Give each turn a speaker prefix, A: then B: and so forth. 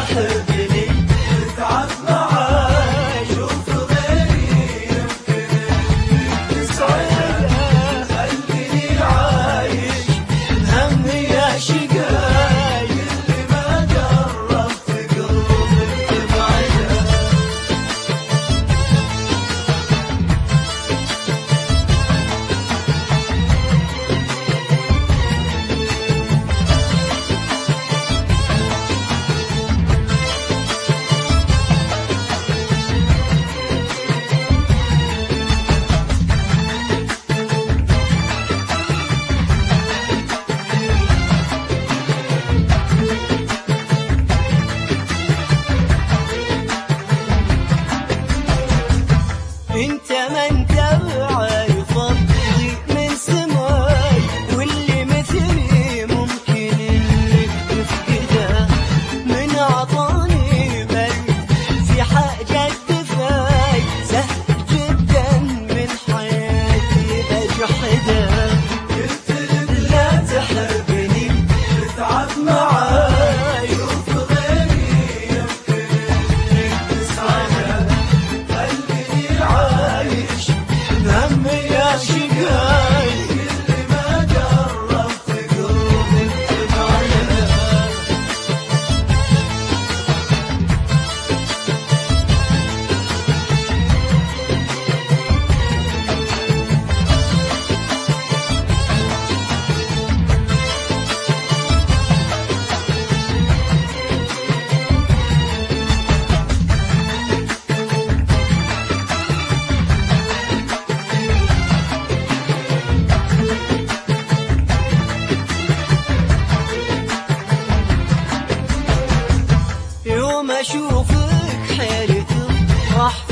A: تحبني تتعب معاي، شوف غيري يمكن تسعده، خليني عايش هم يا شقاي، اللي ما جربت قلبي تبعده. انت من تبعي فضلي من سماي، واللي مثلي ممكن اني افقده، من عطاني بل في حاجة دفاي، سهل جدا من حياتي اجحده. قلت لك لا تحبني تتعب معاي، شوف غيري يمكن تسعده، عايش هم يا شقاي، اللي ما جربت قلبي تبعده. يوم اشوفك حيرتي راح